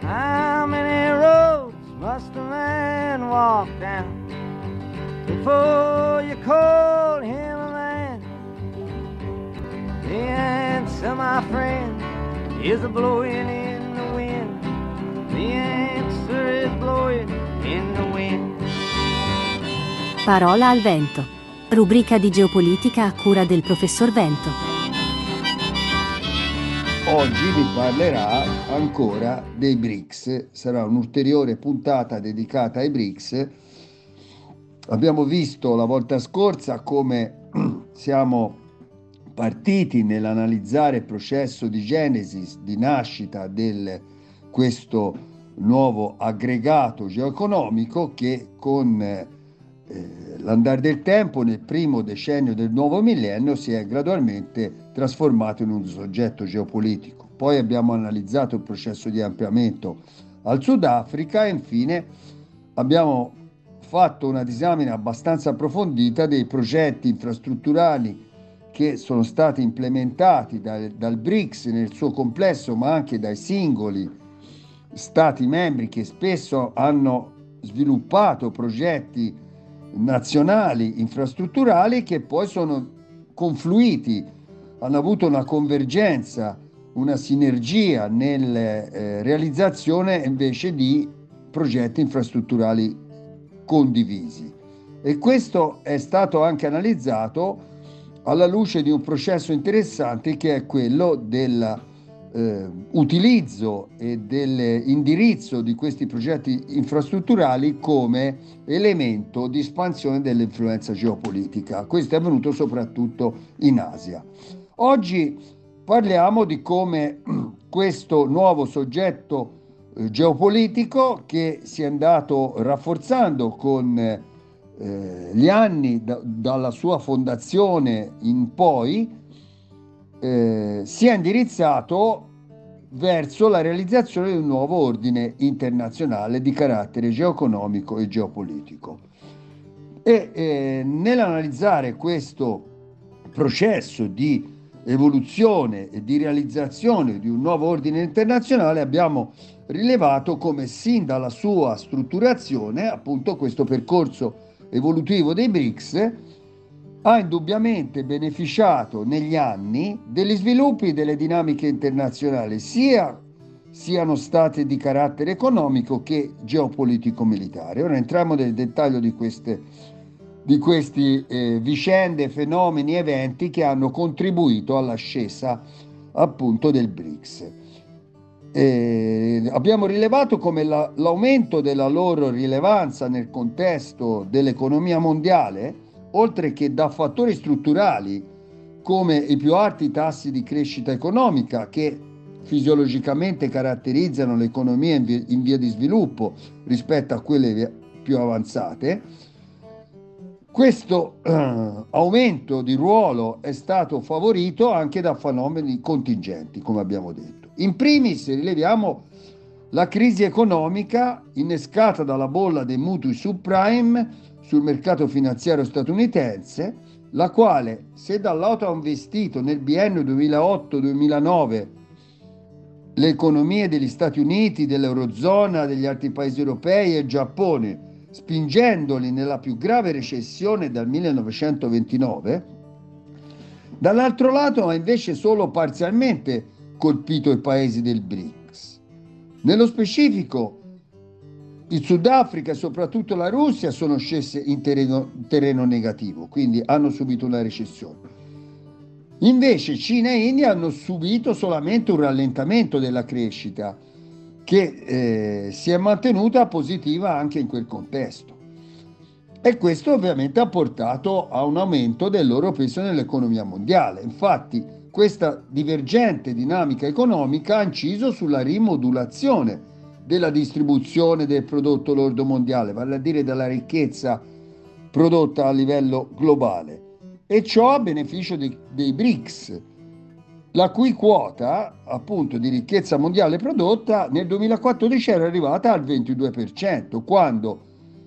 How many roads must a man walk down before you call him a man? The answer, my friend, is a blowing in the wind. The answer is blowing in the wind. Parola al vento. Rubrica di geopolitica a cura del professor Vento. Oggi vi parlerà ancora dei BRICS, sarà un'ulteriore puntata dedicata ai BRICS. Abbiamo visto la volta scorsa come siamo partiti nell'analizzare il processo di genesi, di nascita di questo nuovo aggregato geoeconomico che con l'andare del tempo nel primo decennio del nuovo millennio si è gradualmente trasformato in un soggetto geopolitico. Poi abbiamo analizzato il processo di ampliamento al Sudafrica e infine abbiamo fatto una disamina abbastanza approfondita dei progetti infrastrutturali che sono stati implementati dal BRICS nel suo complesso, ma anche dai singoli stati membri che spesso hanno sviluppato progetti nazionali infrastrutturali che poi sono confluiti, hanno avuto una convergenza, una sinergia nella realizzazione invece di progetti infrastrutturali condivisi. E questo è stato anche analizzato alla luce di un processo interessante che è quello dell'utilizzo e dell'indirizzo di questi progetti infrastrutturali come elemento di espansione dell'influenza geopolitica. Questo è avvenuto soprattutto in Asia. Oggi parliamo di come questo nuovo soggetto geopolitico che si è andato rafforzando con gli anni dalla sua fondazione in poi si è indirizzato verso la realizzazione di un nuovo ordine internazionale di carattere geoeconomico e geopolitico. E nell'analizzare questo processo di evoluzione e di realizzazione di un nuovo ordine internazionale abbiamo rilevato come sin dalla sua strutturazione, appunto questo percorso evolutivo dei BRICS ha indubbiamente beneficiato negli anni degli sviluppi delle dinamiche internazionali, sia siano state di carattere economico che geopolitico-militare. Ora entriamo nel dettaglio di questi vicende, fenomeni, eventi che hanno contribuito all'ascesa appunto del BRICS. Abbiamo rilevato come l'aumento della loro rilevanza nel contesto dell'economia mondiale, oltre che da fattori strutturali come i più alti tassi di crescita economica che fisiologicamente caratterizzano le economie in via di sviluppo rispetto a quelle più avanzate, questo aumento di ruolo è stato favorito anche da fenomeni contingenti, come abbiamo detto. In primis rileviamo la crisi economica innescata dalla bolla dei mutui subprime sul mercato finanziario statunitense, la quale, se dal lato ha investito nel biennio 2008-2009 le economie degli Stati Uniti, dell'Eurozona, degli altri paesi europei e il Giappone, spingendoli nella più grave recessione dal 1929, dall'altro lato ha invece solo parzialmente colpito i paesi del BRICS. Nello specifico, il Sudafrica e soprattutto la Russia sono scese in terreno negativo, quindi hanno subito una recessione. Invece Cina e India hanno subito solamente un rallentamento della crescita che si è mantenuta positiva anche in quel contesto. E questo ovviamente ha portato a un aumento del loro peso nell'economia mondiale. Infatti, questa divergente dinamica economica ha inciso sulla rimodulazione della distribuzione del prodotto lordo mondiale, vale a dire della ricchezza prodotta a livello globale, e ciò a beneficio dei BRICS, la cui quota appunto di ricchezza mondiale prodotta nel 2014 era arrivata al 22%, quando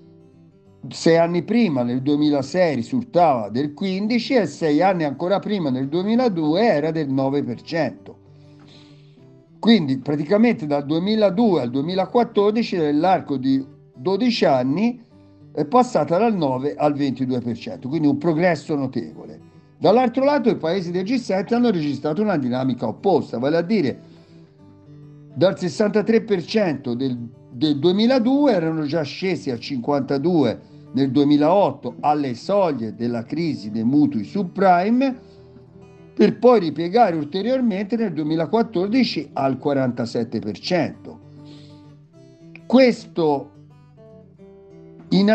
6 anni prima, nel 2006, risultava del 15% e 6 anni ancora prima, nel 2002, era del 9%. Quindi praticamente dal 2002 al 2014, nell'arco di 12 anni, è passata dal 9 al 22%, quindi un progresso notevole. Dall'altro lato i paesi del G7 hanno registrato una dinamica opposta, vale a dire dal 63% del 2002 erano già scesi a 52% nel 2008 alle soglie della crisi dei mutui subprime, per poi ripiegare ulteriormente nel 2014 al 47%. Questo in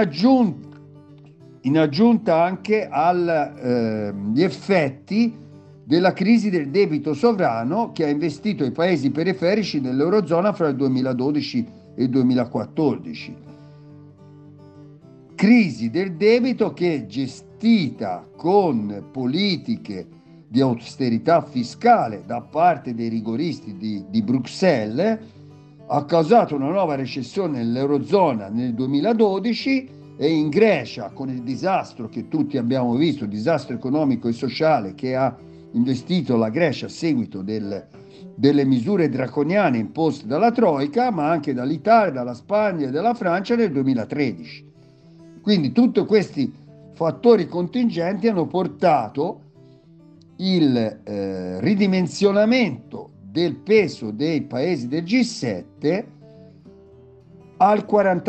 aggiunta anche agli effetti della crisi del debito sovrano che ha investito i paesi periferici dell'Eurozona fra il 2012 e il 2014. Crisi del debito che, gestita con politiche di austerità fiscale da parte dei rigoristi di Bruxelles, ha causato una nuova recessione nell'Eurozona nel 2012 e in Grecia, con il disastro che tutti abbiamo visto, il disastro economico e sociale che ha investito la Grecia a seguito delle misure draconiane imposte dalla Troica, ma anche dall'Italia, dalla Spagna e dalla Francia nel 2013. Quindi tutti questi fattori contingenti hanno portato il ridimensionamento del peso dei paesi del G7 al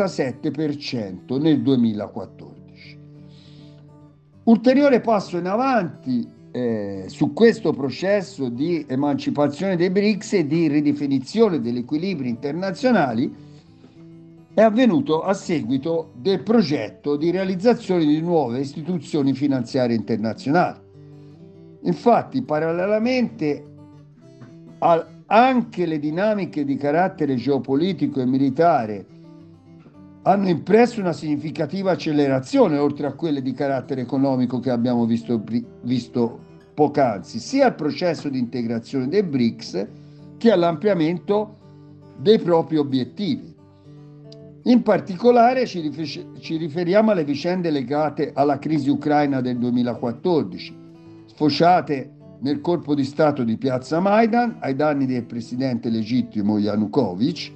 47% nel 2014. Ulteriore passo in avanti su questo processo di emancipazione dei BRICS e di ridefinizione degli equilibri internazionali è avvenuto a seguito del progetto di realizzazione di nuove istituzioni finanziarie internazionali. Infatti, parallelamente anche le dinamiche di carattere geopolitico e militare hanno impresso una significativa accelerazione, oltre a quelle di carattere economico che abbiamo visto poc'anzi, sia al processo di integrazione dei BRICS che all'ampliamento dei propri obiettivi. In particolare ci riferiamo alle vicende legate alla crisi ucraina del 2014, sfociate nel colpo di Stato di Piazza Maidan ai danni del presidente legittimo Yanukovych,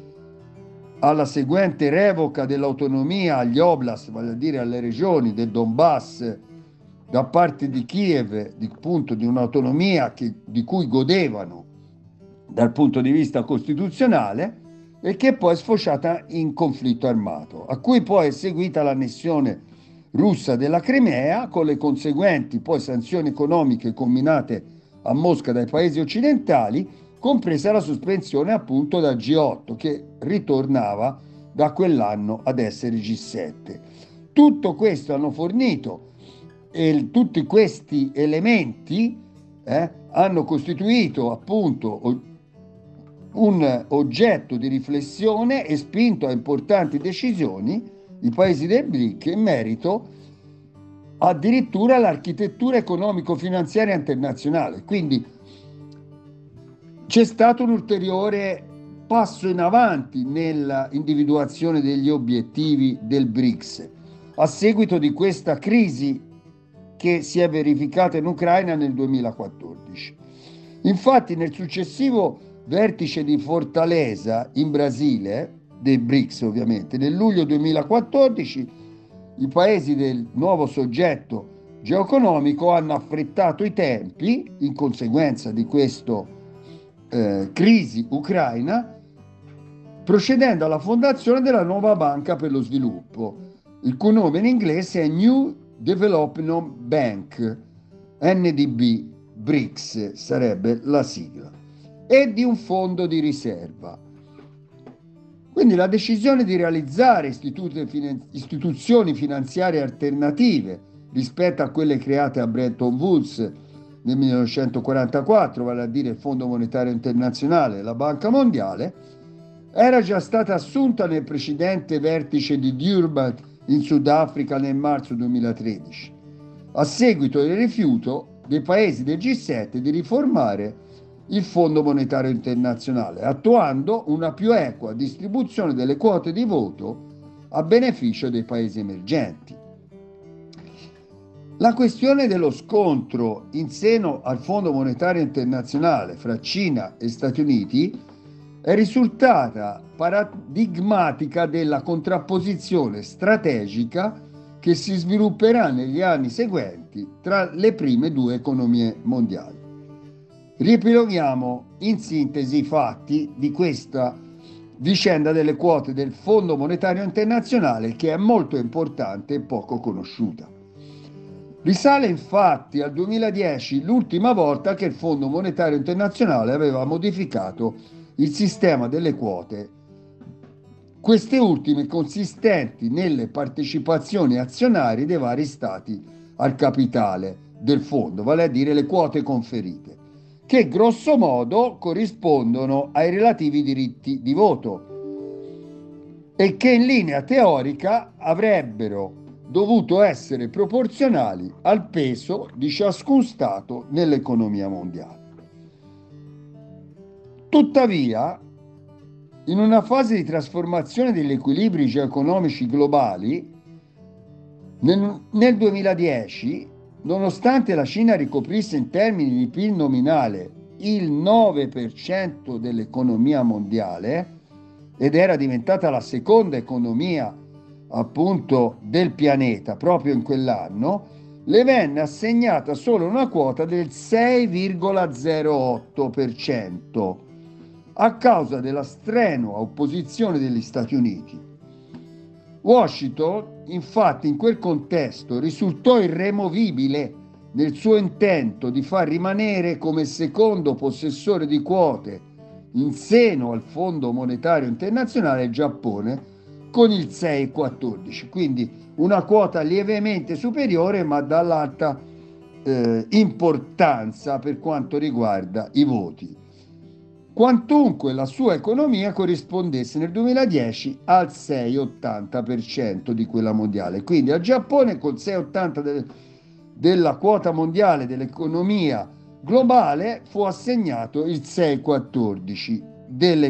alla seguente revoca dell'autonomia agli oblast, vale a dire alle regioni del Donbass, da parte di Kiev, di un'autonomia di cui godevano dal punto di vista costituzionale, e che poi è sfociata in conflitto armato, a cui poi è seguita l'annessione russa della Crimea, con le conseguenti poi sanzioni economiche comminate a Mosca dai paesi occidentali, compresa la sospensione appunto dal G8, che ritornava da quell'anno ad essere G7. Tutto questo hanno fornito e tutti questi elementi hanno costituito appunto un oggetto di riflessione e spinto a importanti decisioni i paesi del BRIC in merito addirittura all'architettura economico-finanziaria internazionale. Quindi c'è stato un ulteriore passo in avanti nella individuazione degli obiettivi del BRICS a seguito di questa crisi che si è verificata in Ucraina nel 2014. Infatti nel successivo vertice di Fortaleza in Brasile, dei BRICS ovviamente, nel luglio 2014 i paesi del nuovo soggetto geoeconomico hanno affrettato i tempi in conseguenza di questa crisi ucraina, procedendo alla fondazione della nuova banca per lo sviluppo, il cui nome in inglese è New Development Bank, NDB, BRICS sarebbe la sigla, e di un fondo di riserva. Quindi la decisione di realizzare istituzioni finanziarie alternative rispetto a quelle create a Bretton Woods nel 1944, vale a dire il Fondo Monetario Internazionale e la Banca Mondiale, era già stata assunta nel precedente vertice di Durban in Sudafrica nel marzo 2013, a seguito del rifiuto dei paesi del G7 di riformare il Fondo Monetario Internazionale, attuando una più equa distribuzione delle quote di voto a beneficio dei paesi emergenti. La questione dello scontro in seno al Fondo Monetario Internazionale fra Cina e Stati Uniti è risultata paradigmatica della contrapposizione strategica che si svilupperà negli anni seguenti tra le prime due economie mondiali. Riepiloghiamo in sintesi i fatti di questa vicenda delle quote del Fondo Monetario Internazionale, che è molto importante e poco conosciuta. Risale infatti al 2010 l'ultima volta che il Fondo Monetario Internazionale aveva modificato il sistema delle quote, queste ultime consistenti nelle partecipazioni azionarie dei vari stati al capitale del fondo, vale a dire le quote conferite, che grosso modo corrispondono ai relativi diritti di voto e che in linea teorica avrebbero dovuto essere proporzionali al peso di ciascun Stato nell'economia mondiale. Tuttavia, in una fase di trasformazione degli equilibri geoeconomici globali, nel 2010, nonostante la Cina ricoprisse in termini di PIL nominale il 9% dell'economia mondiale ed era diventata la seconda economia appunto del pianeta proprio in quell'anno, le venne assegnata solo una quota del 6,08% a causa della strenua opposizione degli Stati Uniti. Washington, infatti, in quel contesto risultò irremovibile nel suo intento di far rimanere come secondo possessore di quote in seno al Fondo Monetario Internazionale il Giappone con il 6,14, quindi una quota lievemente superiore ma dall'alta importanza per quanto riguarda i voti, quantunque la sua economia corrispondesse nel 2010 al 6,80% di quella mondiale. Quindi al Giappone col 6,80% della quota mondiale dell'economia globale fu assegnato il 6,14% delle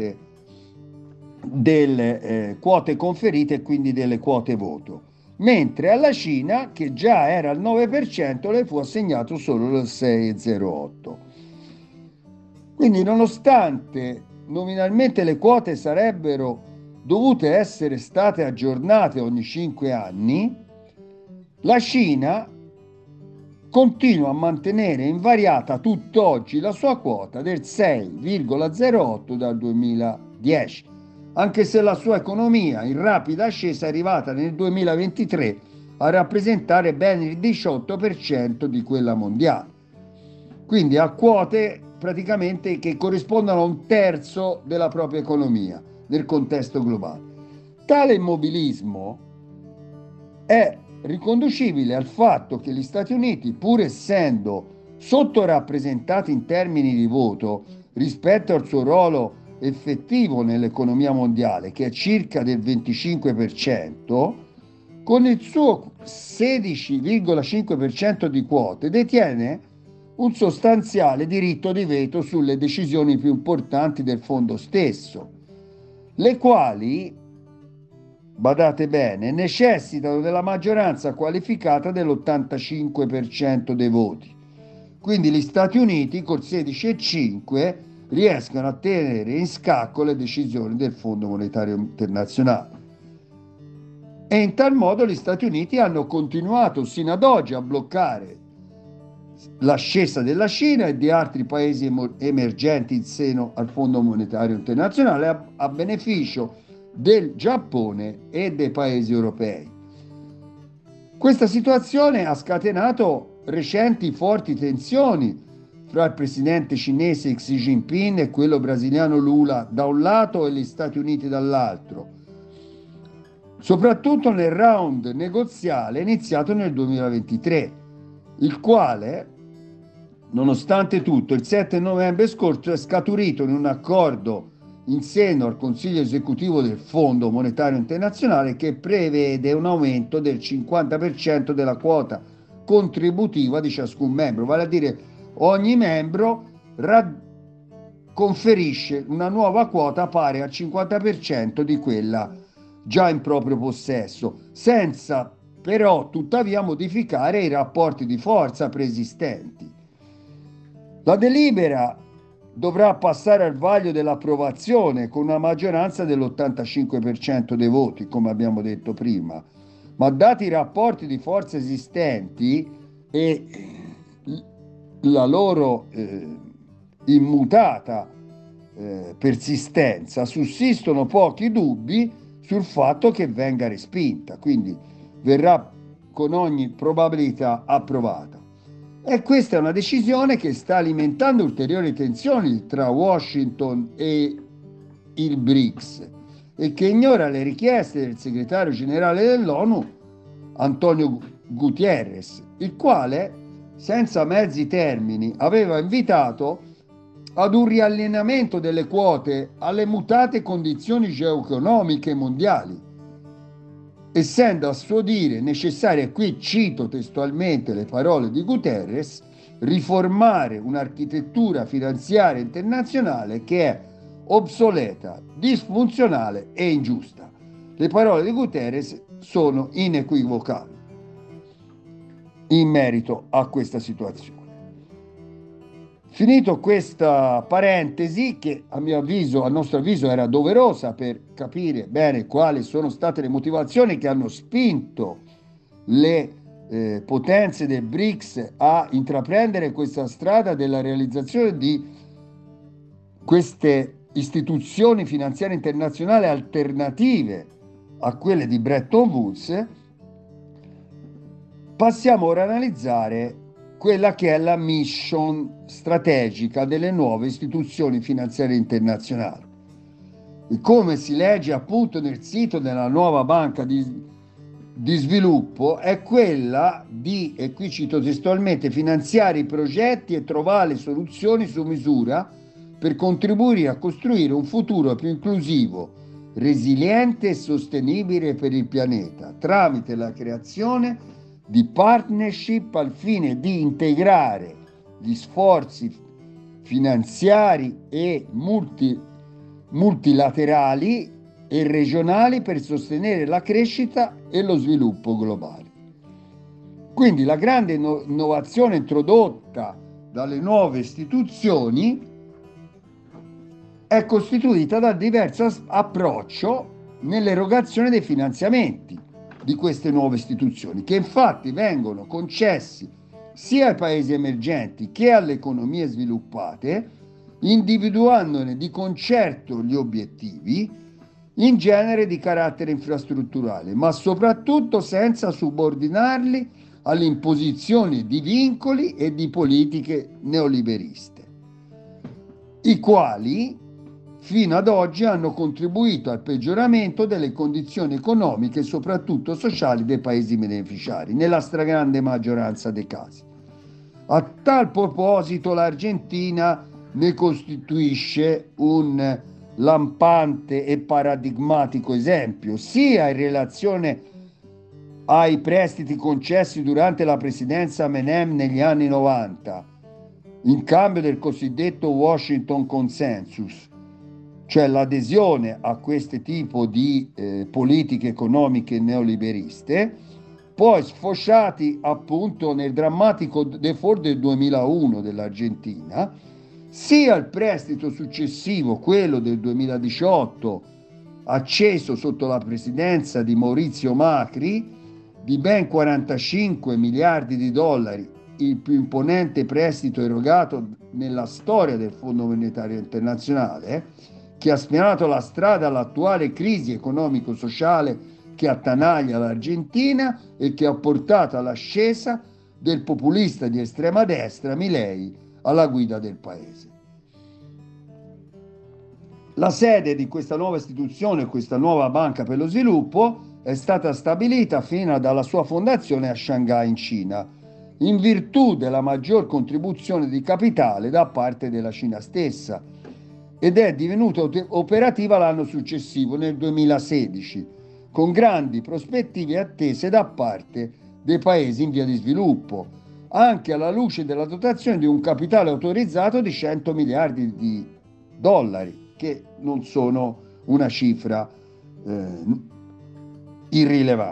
quote conferite e quindi delle quote voto, mentre alla Cina, che già era al 9%, le fu assegnato solo il 6,08%. Quindi, nonostante nominalmente le quote sarebbero dovute essere state aggiornate ogni 5 anni, la Cina continua a mantenere invariata tutt'oggi la sua quota del 6,08 dal 2010, anche se la sua economia in rapida ascesa è arrivata nel 2023 a rappresentare ben il 18% di quella mondiale. Quindi ha quote praticamente che corrispondono a un terzo della propria economia nel contesto globale. Tale immobilismo è riconducibile al fatto che gli Stati Uniti, pur essendo sottorappresentati in termini di voto rispetto al suo ruolo effettivo nell'economia mondiale, che è circa del 25%, con il suo 16,5% di quote detiene un sostanziale diritto di veto sulle decisioni più importanti del fondo stesso, le quali, badate bene, necessitano della maggioranza qualificata dell'85% dei voti. Quindi gli Stati Uniti col 16,5% riescono a tenere in scacco le decisioni del Fondo Monetario Internazionale. E in tal modo gli Stati Uniti hanno continuato sino ad oggi a bloccare l'ascesa della Cina e di altri paesi emergenti in seno al Fondo Monetario Internazionale a beneficio del Giappone e dei paesi europei. Questa situazione ha scatenato recenti forti tensioni fra il presidente cinese Xi Jinping e quello brasiliano Lula da un lato e gli Stati Uniti dall'altro, soprattutto nel round negoziale iniziato nel 2023, il quale, nonostante tutto, il 7 novembre scorso è scaturito in un accordo in seno al Consiglio esecutivo del Fondo Monetario Internazionale che prevede un aumento del 50% della quota contributiva di ciascun membro, vale a dire ogni membro conferisce una nuova quota pari al 50% di quella già in proprio possesso, senza però tuttavia modificare i rapporti di forza preesistenti. La delibera dovrà passare al vaglio dell'approvazione con una maggioranza dell'85% dei voti, come abbiamo detto prima, ma dati i rapporti di forza esistenti e la loro immutata persistenza, sussistono pochi dubbi sul fatto che venga respinta, quindi verrà con ogni probabilità approvata. E questa è una decisione che sta alimentando ulteriori tensioni tra Washington e il BRICS e che ignora le richieste del segretario generale dell'ONU, Antonio Guterres, il quale, senza mezzi termini, aveva invitato ad un riallineamento delle quote alle mutate condizioni geoeconomiche mondiali, essendo a suo dire necessario, e qui cito testualmente le parole di Guterres, riformare un'architettura finanziaria internazionale che è obsoleta, disfunzionale e ingiusta. Le parole di Guterres sono inequivocabili in merito a questa situazione. Finito questa parentesi, che a nostro avviso era doverosa per capire bene quali sono state le motivazioni che hanno spinto le potenze del BRICS a intraprendere questa strada della realizzazione di queste istituzioni finanziarie internazionali alternative a quelle di Bretton Woods, passiamo ora ad analizzare quella che è la mission strategica delle nuove istituzioni finanziarie internazionali. E come si legge appunto nel sito della nuova banca di sviluppo, è quella di, e qui cito testualmente, finanziare i progetti e trovare soluzioni su misura per contribuire a costruire un futuro più inclusivo, resiliente e sostenibile per il pianeta, tramite la creazione di partnership al fine di integrare gli sforzi finanziari e multilaterali e regionali per sostenere la crescita e lo sviluppo globale. Quindi la grande innovazione introdotta dalle nuove istituzioni è costituita dal diverso approccio nell'erogazione dei finanziamenti di queste nuove istituzioni, che infatti vengono concessi sia ai paesi emergenti che alle economie sviluppate, individuandone di concerto gli obiettivi, in genere di carattere infrastrutturale, ma soprattutto senza subordinarli all'imposizione di vincoli e di politiche neoliberiste, i quali fino ad oggi hanno contribuito al peggioramento delle condizioni economiche e soprattutto sociali dei paesi beneficiari, nella stragrande maggioranza dei casi. A tal proposito l'Argentina ne costituisce un lampante e paradigmatico esempio, sia in relazione ai prestiti concessi durante la presidenza Menem negli anni 90, in cambio del cosiddetto Washington Consensus, cioè l'adesione a questo tipo di politiche economiche neoliberiste, poi sfociati appunto nel drammatico default del 2001 dell'Argentina, sia il prestito successivo, quello del 2018, acceso sotto la presidenza di Maurizio Macri, di ben 45 miliardi di dollari, il più imponente prestito erogato nella storia del Fondo Monetario Internazionale, che ha spianato la strada all'attuale crisi economico-sociale che attanaglia l'Argentina e che ha portato all'ascesa del populista di estrema destra Milei alla guida del paese. La sede di questa nuova istituzione, questa nuova banca per lo sviluppo, è stata stabilita fino dalla sua fondazione a Shanghai in Cina, in virtù della maggior contribuzione di capitale da parte della Cina stessa, ed è divenuta operativa l'anno successivo, nel 2016, con grandi prospettive attese da parte dei paesi in via di sviluppo, anche alla luce della dotazione di un capitale autorizzato di 100 miliardi di dollari, che non sono una cifra irrilevante.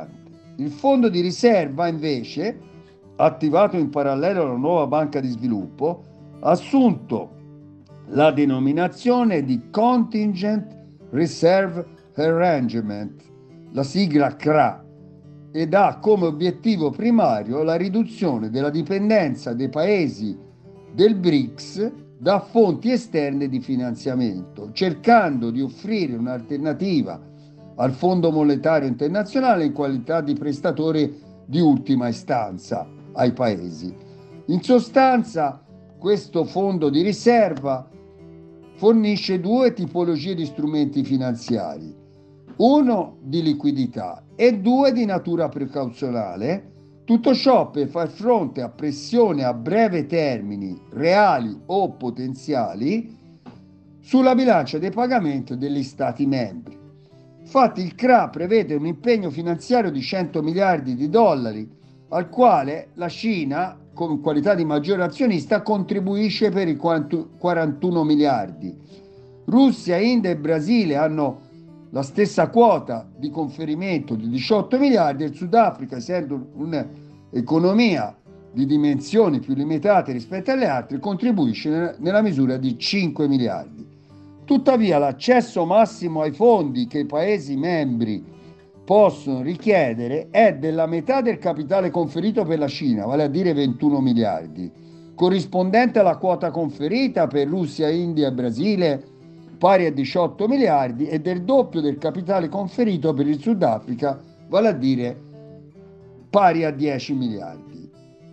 Il fondo di riserva, invece, attivato in parallelo alla nuova banca di sviluppo, ha assunto la denominazione di Contingent Reserve Arrangement, la sigla CRA, ed ha come obiettivo primario la riduzione della dipendenza dei paesi del BRICS da fonti esterne di finanziamento, cercando di offrire un'alternativa al Fondo Monetario Internazionale in qualità di prestatore di ultima istanza ai paesi. In sostanza, questo fondo di riserva fornisce due tipologie di strumenti finanziari, uno di liquidità e due di natura precauzionale, tutto ciò per far fronte a pressioni a breve termini, reali o potenziali, sulla bilancia dei pagamenti degli Stati membri. Infatti il CRA prevede un impegno finanziario di 100 miliardi di dollari, al quale la Cina, con qualità di maggiore azionista, contribuisce per i 41 miliardi. Russia, India e Brasile hanno la quota di conferimento di 18 miliardi e il Sudafrica, essendo un'economia di dimensioni più limitate rispetto alle altre, contribuisce nella misura di 5 miliardi. Tuttavia, l'accesso massimo ai fondi che i Paesi membri possono richiedere è della metà del capitale conferito per la Cina, vale a dire 21 miliardi, corrispondente alla quota conferita per Russia, India e Brasile, pari a 18 miliardi, e del doppio del capitale conferito per il Sudafrica, vale a dire pari a 10 miliardi.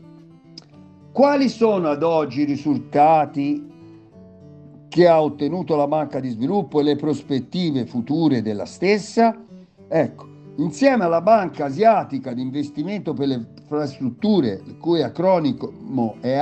Quali sono ad oggi i risultati che ha ottenuto la Banca di Sviluppo e le prospettive future della stessa? Ecco, insieme alla Banca Asiatica di Investimento per le Infrastrutture, il cui acronimo è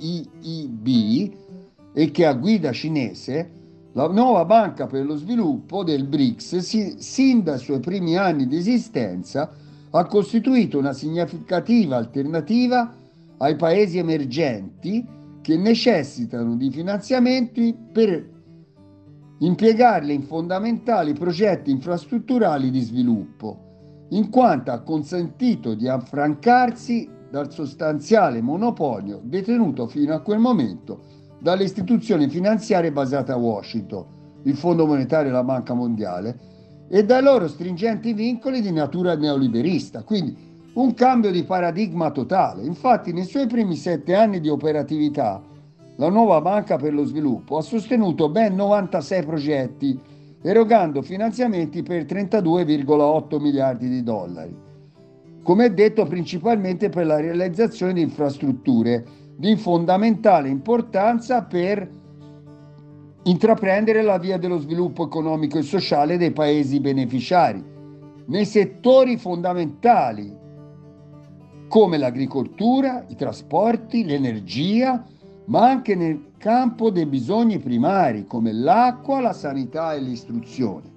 AIIB e che ha guida cinese, la nuova Banca per lo Sviluppo del BRICS, sin dai suoi primi anni di esistenza, ha costituito una significativa alternativa ai paesi emergenti che necessitano di finanziamenti per impiegarli in fondamentali progetti infrastrutturali di sviluppo, in quanto ha consentito di affrancarsi dal sostanziale monopolio detenuto fino a quel momento dalle istituzioni finanziarie basate a Washington, il Fondo Monetario e la Banca Mondiale, e dai loro stringenti vincoli di natura neoliberista. Quindi un cambio di paradigma totale. Infatti, nei suoi primi 7 anni di operatività, la nuova Banca per lo Sviluppo ha sostenuto ben 96 progetti, erogando finanziamenti per 32,8 miliardi di dollari, come detto principalmente per la realizzazione di infrastrutture di fondamentale importanza per intraprendere la via dello sviluppo economico e sociale dei paesi beneficiari, nei settori fondamentali come l'agricoltura, i trasporti, l'energia, ma anche nel campo dei bisogni primari come l'acqua, la sanità e l'istruzione.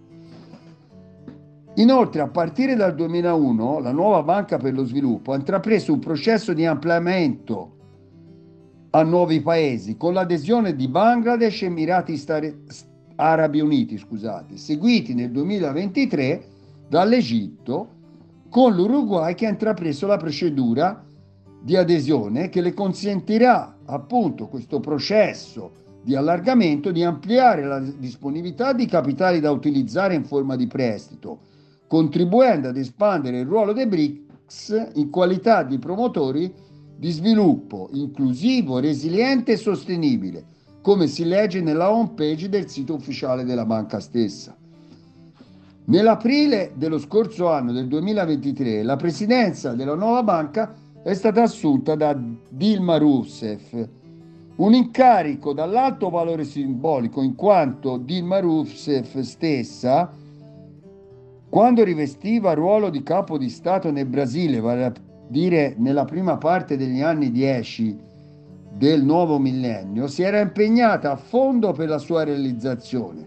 Inoltre, a partire dal 2001, la nuova Banca per lo Sviluppo ha intrapreso un processo di ampliamento a nuovi paesi con l'adesione di Bangladesh e Emirati Arabi Uniti, seguiti nel 2023 dall'Egitto, con l'Uruguay che ha intrapreso la procedura di adesione che le consentirà, appunto, questo processo di allargamento, di ampliare la disponibilità di capitali da utilizzare in forma di prestito, contribuendo ad espandere il ruolo dei BRICS in qualità di promotori di sviluppo inclusivo, resiliente e sostenibile, come si legge nella home page del sito ufficiale della banca stessa. Nell'aprile dello scorso anno, del 2023, la presidenza della nuova banca è stata assunta da Dilma Rousseff, un incarico dall'alto valore simbolico, in quanto Dilma Rousseff stessa, quando rivestiva il ruolo di capo di Stato nel Brasile, vale a dire nella prima parte degli anni 10 del nuovo millennio, si era impegnata a fondo per la sua realizzazione,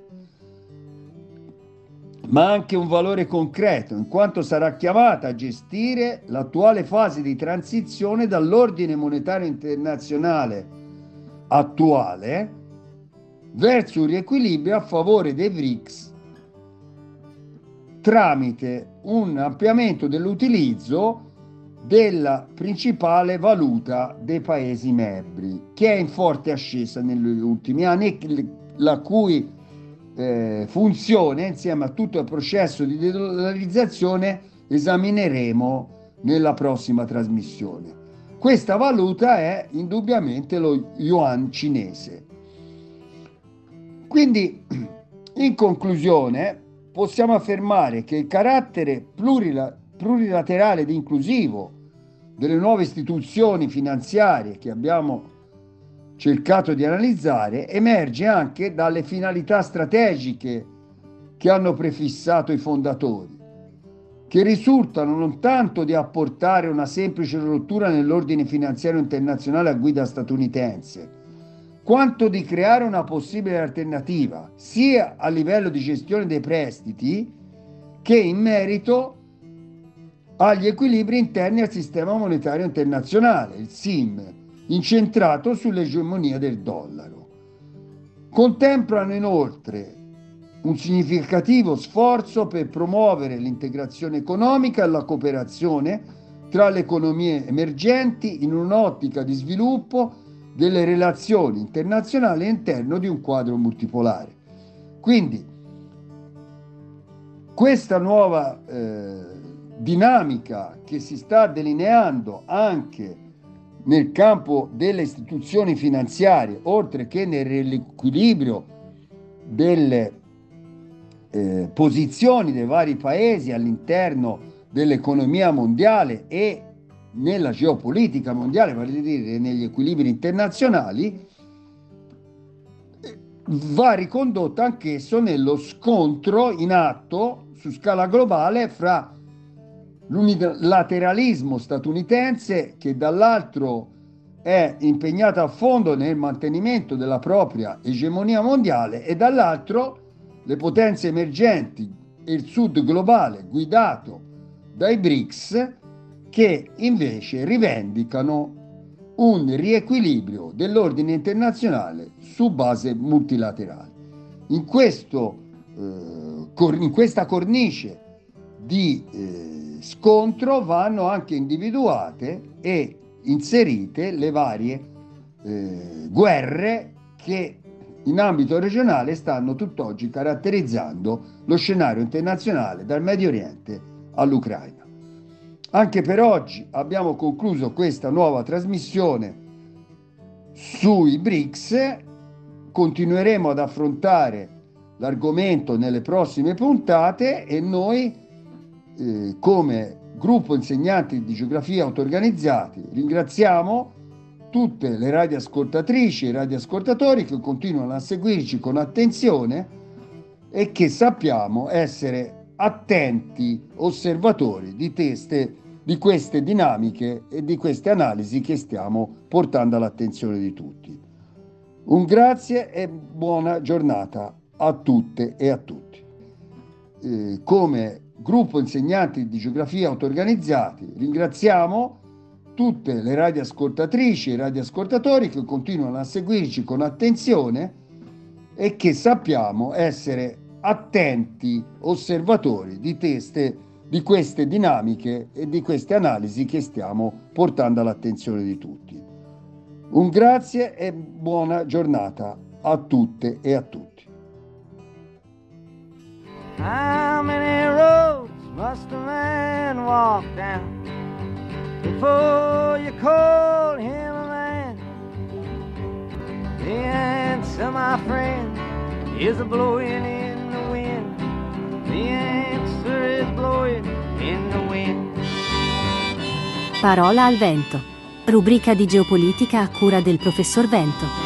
ma anche un valore concreto, in quanto sarà chiamata a gestire l'attuale fase di transizione dall'ordine monetario internazionale attuale verso un riequilibrio a favore dei BRICS, tramite un ampliamento dell'utilizzo della principale valuta dei Paesi membri, che è in forte ascesa negli ultimi anni e la cui funzione, insieme a tutto il processo di de-dollarizzazione, esamineremo nella prossima trasmissione. Questa valuta è indubbiamente lo yuan cinese. Quindi, in conclusione, possiamo affermare che il carattere plurilaterale ed inclusivo delle nuove istituzioni finanziarie che abbiamo cercato di analizzare emerge anche dalle finalità strategiche che hanno prefissato i fondatori, che risultano non tanto di apportare una semplice rottura nell'ordine finanziario internazionale a guida statunitense, quanto di creare una possibile alternativa sia a livello di gestione dei prestiti che in merito agli equilibri interni al sistema monetario internazionale, il SIM, incentrato sull'egemonia del dollaro. Contemplano inoltre un significativo sforzo per promuovere l'integrazione economica e la cooperazione tra le economie emergenti in un'ottica di sviluppo delle relazioni internazionali all'interno di un quadro multipolare. Quindi questa nuova dinamica che si sta delineando anche nel campo delle istituzioni finanziarie, oltre che nell'equilibrio delle posizioni dei vari paesi all'interno dell'economia mondiale e nella geopolitica mondiale, vale a dire negli equilibri internazionali, va ricondotto anch'esso nello scontro in atto su scala globale fra l'unilateralismo statunitense, che dall'altro è impegnato a fondo nel mantenimento della propria egemonia mondiale, e dall'altro le potenze emergenti e il sud globale guidato dai BRICS, che invece rivendicano un riequilibrio dell'ordine internazionale su base multilaterale. In questa cornice di scontro vanno anche individuate e inserite le varie guerre che in ambito regionale stanno tutt'oggi caratterizzando lo scenario internazionale, dal Medio Oriente all'Ucraina. Anche per oggi abbiamo concluso questa nuova trasmissione sui BRICS. Continueremo ad affrontare l'argomento nelle prossime puntate e noi come gruppo insegnanti di geografia auto-organizzati ringraziamo tutte le radioascoltatrici e radioascoltatori che continuano a seguirci con attenzione e che sappiamo essere attenti osservatori di queste dinamiche e di queste analisi che stiamo portando all'attenzione di tutti. Un grazie e buona giornata a tutte e a tutti. Come gruppo insegnanti di geografia auto-organizzati ringraziamo tutte le radioascoltatrici e radioascoltatori che continuano a seguirci con attenzione e che sappiamo essere attenti osservatori di queste dinamiche e di queste analisi che stiamo portando all'attenzione di tutti. Un grazie e buona giornata a tutte e a tutti. How many roads must a man walk down before you call him a man? The answer, my friend, is a blowing in the wind. The answer is blowing in the wind. Parola al vento. Rubrica di geopolitica a cura del professor Vento.